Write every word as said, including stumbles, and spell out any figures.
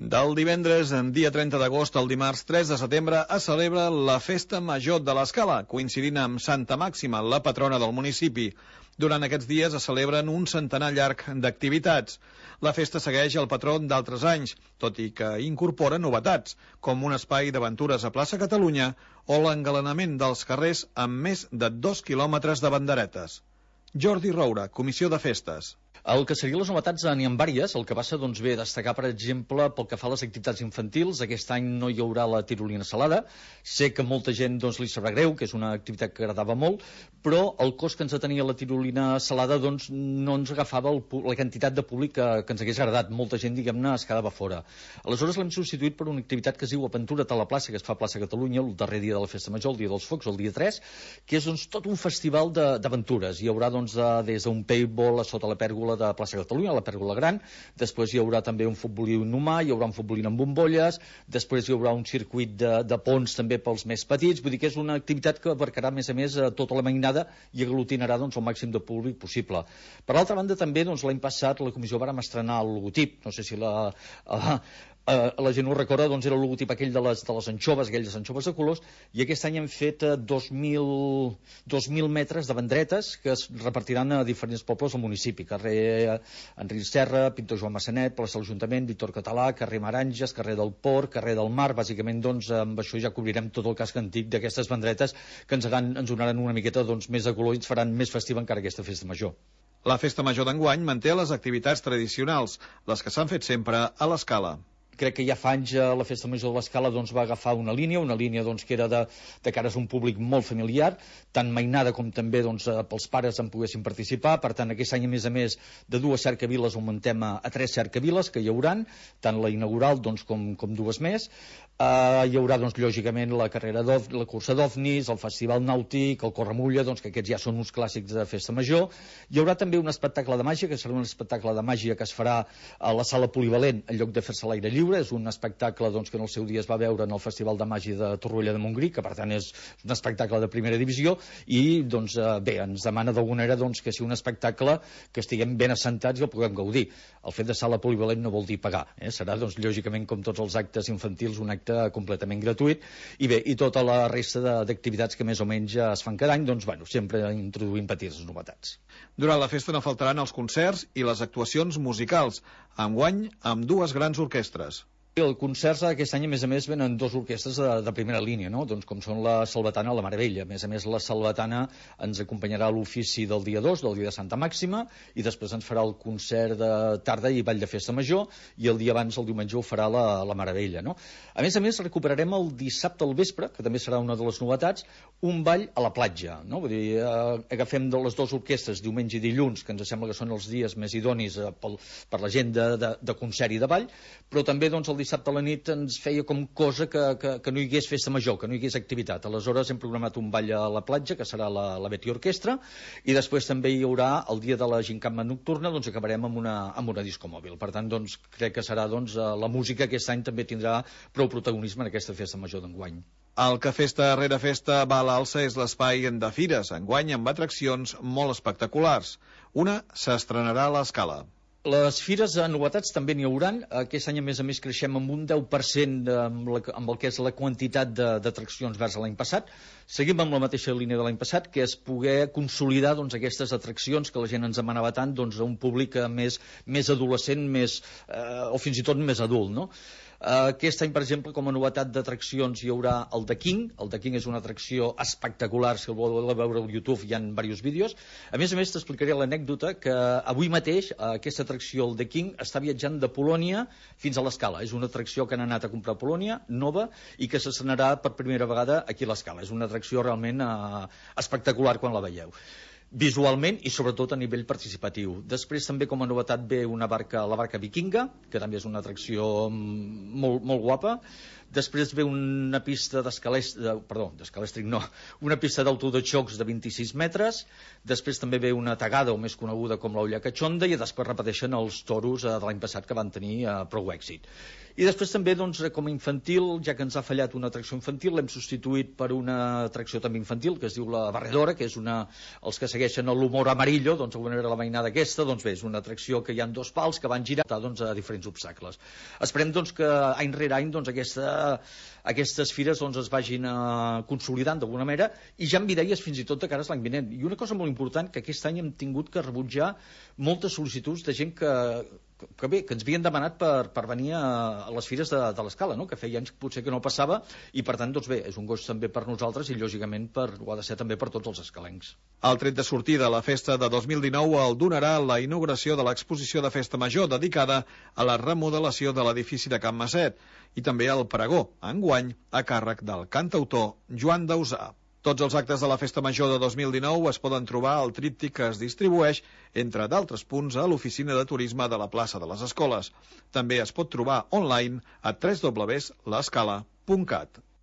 Del divendres, en dia trenta d'agost al dimarts tres de setembre, es celebra la Festa Major de l'Escala, coincidint amb Santa Màxima, la patrona del municipi. Durant aquests dies es celebren un centenar llarg d'activitats. La festa segueix el patró d'altres anys, tot i que incorpora novetats, com un espai d'aventures a plaça Catalunya o l'engalanament dels carrers amb més de dos quilòmetres de banderetes. Jordi Roura, Comissió de Festes. El que serien les novetats n'hi ha vàries. El que passa, doncs bé, destacar, per exemple, pel que fa a les activitats infantils, aquest any no hi haurà la tirolina salada. Sé que molta gent doncs, li sabrà greu, que és una activitat que agradava molt, però el cost que ens tenia la tirolina salada doncs, no ens agafava el, la quantitat de públic que, que ens hagués agradat. Molta gent, diguem-ne, es quedava fora. Aleshores l'hem substituït per una activitat que es diu Aventura't a la plaça, que es fa a plaça Catalunya el darrer dia de la Festa Major, el dia dels Focs, el dia tres, que és doncs, tot un festival d'aventures. Hi haurà doncs, des d'un paintball a sota la pèrgola de plaça Catalunya, la pèrgola gran, després hi haurà també un futbolín humà, hi haurà un futbolín amb bombolles, després hi haurà un circuit de, de ponts també pels més petits. Vull dir que és una activitat que abarcarà a més a més tota la mainada i aglutinarà doncs, el màxim de públic possible. Per l'altra banda també doncs, l'any passat la comissió vàrem estrenar el logotip, no sé si la... Uh, Uh, la gent ho recorda, doncs era el logotip aquell de les, de les anxoves, aquelles anxoves de colors, i aquest any hem fet uh, dos mil metres de bandretes que es repartiran a diferents pobles del municipi, carrer Enric Serra, Pintor Joan Massanet, plaça de l'Ajuntament, Víctor Català, carrer Maranges, carrer del Port, carrer del Mar. Bàsicament doncs, amb això ja cobrirem tot el casc antic d'aquestes bandretes que ens, haran, ens donaran una miqueta doncs, més de color i ens faran més festiva encara aquesta festa major. La Festa Major d'enguany manté les activitats tradicionals, les que s'han fet sempre a l'Escala. Crec que ja fa anys la Festa Major de l'Escala doncs, va agafar una línia, una línia doncs, que era de, de cares a un públic molt familiar, tant mainada com també doncs, pels pares en poguessin participar. Per tant, aquest any, a més a més, de dues cercaviles augmentem a, a tres cercaviles que hi hauran, tant la inaugural doncs, com, com dues més. Uh, hi haurà, doncs, lògicament, la carrera la cursa d'ovnis, el festival nàutic, el Corremulla, doncs, que aquests ja són uns clàssics de Festa Major. Hi haurà també un espectacle de màgia, que serà un espectacle de màgia que es farà a la sala polivalent en lloc de fer-se a l'aire lliure. És un espectacle doncs, que en el seu dia es va veure en el Festival de Màgia de Torroella de Montgrí, que per tant és un espectacle de primera divisió, i doncs, eh, bé, ens demana d'alguna manera doncs, que sigui un espectacle que estiguem ben assentats i el puguem gaudir. El fet de sala polivalent no vol dir pagar, eh? Serà doncs, lògicament com tots els actes infantils un acte completament gratuït, i bé, i tota la resta d'activitats que més o menys es fan cada any, doncs bueno, sempre introduint petites novetats. Durant la festa no faltaran els concerts i les actuacions musicals, enguany amb dues grans orquestres. El concert aquest any, a més a més, venen dos orquestres de, de primera línia, no? Doncs com són la Salvatana i la Maravella. A més a més, la Salvatana ens acompanyarà a l'ofici del dia dos, del dia de Santa Màxima, i després ens farà el concert de tarda i ball de Festa Major, i el dia abans, el diumenge, ho farà la, la Maravella, no? A més a més, recuperarem el dissabte al vespre, que també serà una de les novetats, un ball a la platja, no? Vull dir, eh, agafem de les dues orquestres, diumenge i dilluns, que ens sembla que són els dies més idonis eh, pel, per la gent de, de, de concert i de ball, però també doncs, el dissabte a la nit ens feia com cosa que, que, que no hi hagués festa major, que no hi hagués activitat. Aleshores hem programat un ball a la platja, que serà la, la Betty Orquestra, i després també hi haurà el dia de la gincama nocturna, doncs acabarem amb una, amb una disco mòbil. Per tant, doncs, crec que serà doncs, la música aquest any també tindrà prou protagonisme en aquesta festa major d'enguany. El que festa rere festa va a l'alça és l'espai de fires, enguany amb atraccions molt espectaculars. Una s'estrenarà a l'Escala. Les fires de novetats també n'hi hauran. Aquest any, a més a més, creixem amb un deu per cent amb, la, amb el que és la quantitat d'atraccions vers l'any passat. Seguim amb la mateixa línia de l'any passat, que és poder consolidar doncs, aquestes atraccions que la gent ens demanava tant doncs, a un públic més, més adolescent més, eh, o fins i tot més adult, no? Uh, aquest any, per exemple, com a novetat d'atraccions hi haurà el The King. El The King és una atracció espectacular, si el voleu veure al YouTube hi ha diversos vídeos. A més a més t'explicaré l'anècdota que avui mateix uh, aquesta atracció, el The King, està viatjant de Polònia fins a l'Escala. És una atracció que han anat a comprar a Polònia, nova, i que s'estrenarà per primera vegada aquí a l'Escala. És una atracció realment uh, espectacular quan la veieu, visualment i sobretot a nivell participatiu. Després també com a novetat ve una barca, la barca vikinga, que també és una atracció molt, molt guapa. Després ve una pista d'escalèstric, perdó, d'escalèstric no, una pista d'auto de xocs de vint-i-sis metres. Després també ve una tagada, o més coneguda com l'Olla Cachonda, i després repeteixen els toros de l'any passat que van tenir eh, prou èxit. I després també, doncs, com a infantil, ja que ens ha fallat una atracció infantil, l'hem substituït per una atracció també infantil, que es diu la Barredora, que és una... Els que segueixen segueixen l'humor amarillo, doncs d'alguna manera la mainada aquesta, doncs bé, és una atracció que hi ha dos pals que van girar doncs, a diferents obstacles. Esperem doncs, que any rere any doncs, aquesta, aquestes fires doncs, es vagin uh, consolidant d'alguna manera i ja amb idees fins i tot de cara a l'any vinent. I una cosa molt important, que aquest any hem tingut que rebutjar moltes sol·licituds de gent que, que bé, que ens havien demanat per, per venir a, a les fires de, de l'Escala, no? Que feia anys potser que no passava i per tant, doncs bé, és un goig també per nosaltres i lògicament per, ho ha de ser també per tots els escalencs. El tret de sortida a la festa de dos mil dinou el donarà la inauguració de l'exposició de Festa Major dedicada a la remodelació de l'edifici de Can Maset i també el pregó, enguany, a càrrec del cantautor Joan Dausà. Tots els actes de la Festa Major de dos mil dinou es poden trobar al tríptic que es distribueix, entre d'altres punts, a l'oficina de turisme de la plaça de les Escoles. També es pot trobar online a w w w punt l'escala punt cat.